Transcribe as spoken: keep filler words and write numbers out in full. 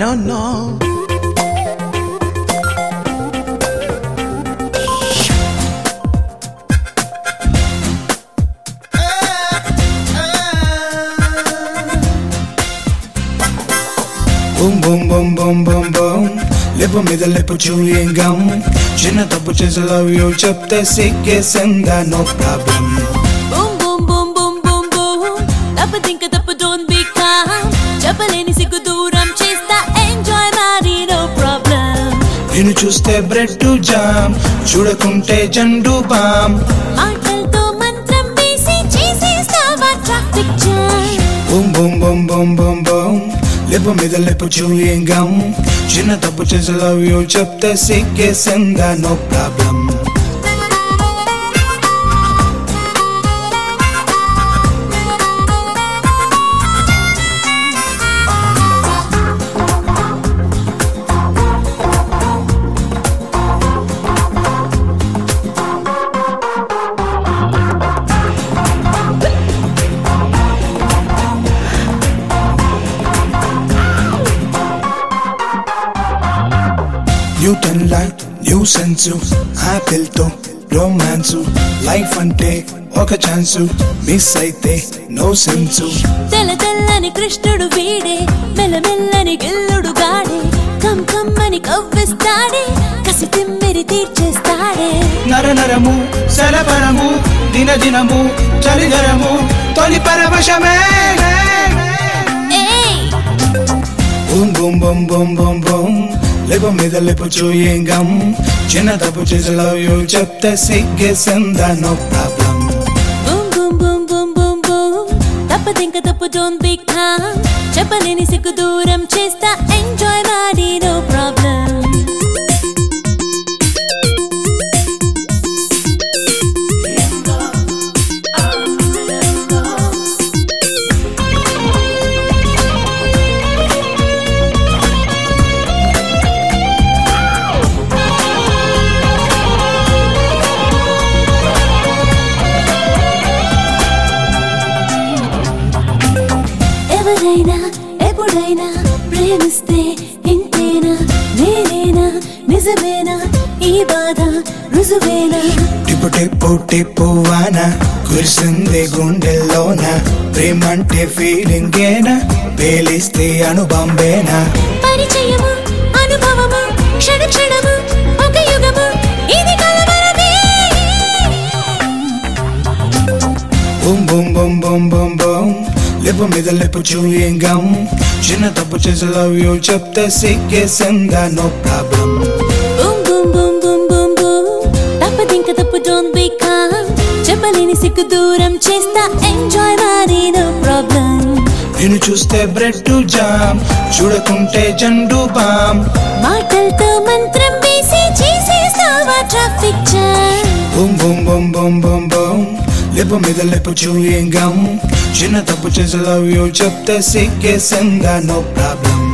no, no. Boom, boom, boom, boom, boom, boom. Lipo మీద lipo chewing gum. చిన్న తప్పు చేసి love you చెప్తే సిగ్గేసిందా no problem. Boom, boom, boom, boom, boom, boom. తప్పదు ఇంకా తప్పు don't be calm. చెప్పలేని సిగ్గు దూరం చేస్తా enjoy మరి no problem. నిన్ను చూస్తే బ్రెడ్ టు జామ్, చూడకుంటే జండు బామ్. మాటలతో మంత్రం వేసి చేసేస్తావా traffic jam. Boom, boom, boom, boom, boom, boom. Lipo మీద lipo chewing gum. చిన్న తప్పు చేసి love you చెప్తే సిగ్గేసిందా no problem. Newton law new sense, apple తో రొమాన్సు. లైఫ్ అంటే ఒక ఛాన్సు, మిస్ అయితే నో సెన్సు. తెల్ల తెల్లని కృష్ణుడు వీడే, మెల్లమెల్లని గిల్లుడు గాడే. కమ్ కమ్మని కవ్విస్తాడే, కసి తిమ్మిరి తీర్చేస్తాడే. నర నరము సరపరము, దిన దినము చలిగరము, తొలి పరవశమే. Boom boom boom boom boom boom. lipo మీద lipo chewing gum. చిన్న తప్పు చేసి love you చెప్తే సిగ్గేసిందా no problem. Boom, boom, boom, boom, boom, boom. తప్పదు ఇంకా తప్పు don't be calm. చెప్పలేని సిగ్గు దూరం చేస్తా enjoy మరి no problem. ఎవరైనా ఎప్పుడైనా ప్రేమిస్తే ఇంతేనా, నేనేనా నిజమేనా, ఈ బాధ రుజువేనా. టిప్పు టిప్పు టిప్పు వాన కురిసింది గుండెల్లోన. ప్రేమంటే ఫీలింగ్ ఏనా, పేలిస్తే అణుబాంబేనా. పరిచయము అనుభవము క్షణ క్షణము ఒక యుగము, ఇది కలవరమే. Boom boom boom boom boom boom. lipo మీద lipo chewing gum. చిన్న తప్పు చేసి love you చెప్తే సిగ్గేసిందా no problem. Boom, boom, boom, boom, boom, boom. తప్పదు ఇంకా తప్పు don't be calm. చెప్పలేని సిగ్గు దూరం చేస్తా enjoy మరి no problem. నిన్ను చూస్తే బ్రెడ్ టు జామ్, చూడకుంటే జండు బామ్. మాటలతో మంత్రం వేసి చేసేస్తావా traffic jam. Boom boom boom boom boom boom. lipo మీద lipo chewing gum. చిన్న తప్పు చేసి love you చెప్తే సిగ్గేసిందా no problem.